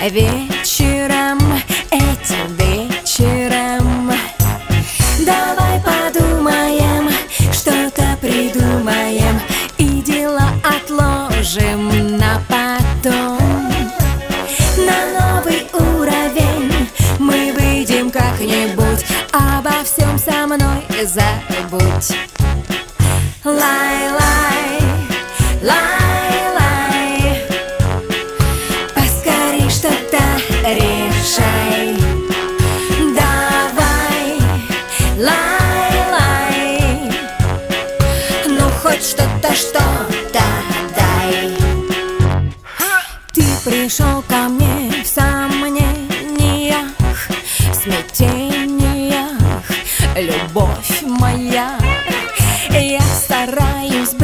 вечером, этим вечером. Давай подумаем, что-то придумаем и дела отложим на потом. На новый уровень мы выйдем как-нибудь, обо всем со мной забудь. Лай-лай, лай-лай, поскорей что-то решай. Давай, лай-лай, ну хоть что-то, что-то дай. Ты пришел ко мне в сомнениях, смятениях, любовь моя. Я стараюсь